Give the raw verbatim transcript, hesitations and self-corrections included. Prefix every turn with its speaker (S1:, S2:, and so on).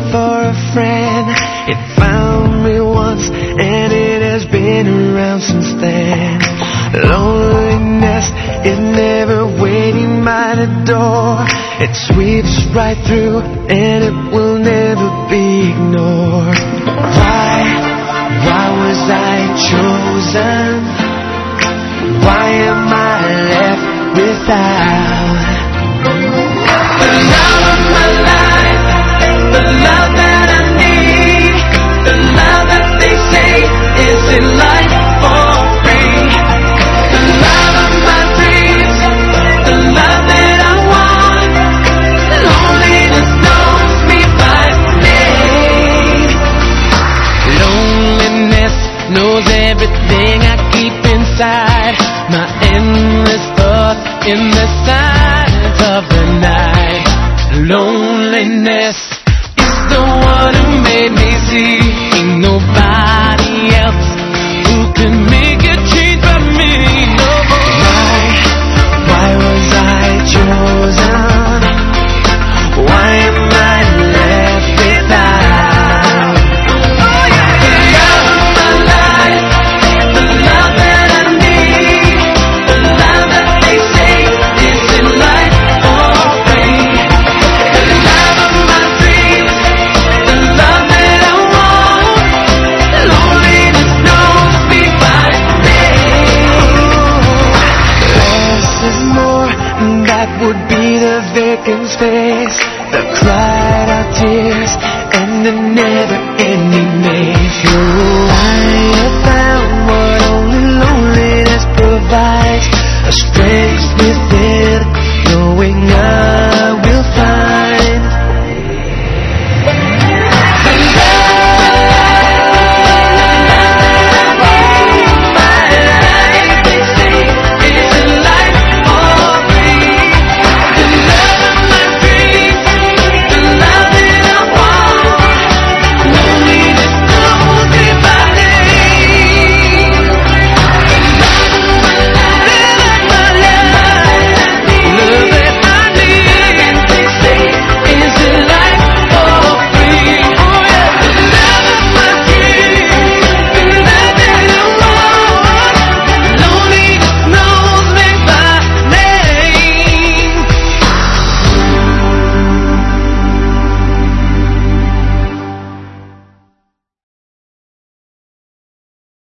S1: for a friend. It found me once and it has been around since then. Loneliness is never waiting by the door. It sweeps right through and it will never be ignored. Why, why was I chosen? Why am I left without the love of my life, the love that I need, the love that they say is in life for free, the love of my dreams, the love that I want. Loneliness knows me by name. Loneliness knows everything I keep inside, my endless thoughts in the silence of the night. Loneliness is the one who made me see ain't nobody else who can make a change but me. No. Why, why was I chosen? Why am I left without oh, yeah. the love of my life, the love that I need, the love that they say is in life for free, the love of my dreams, the love that I want. Loneliness knows me by name. Less is more, and that would be the vacant space, the cried out tears, and the never-ending maze. You're right about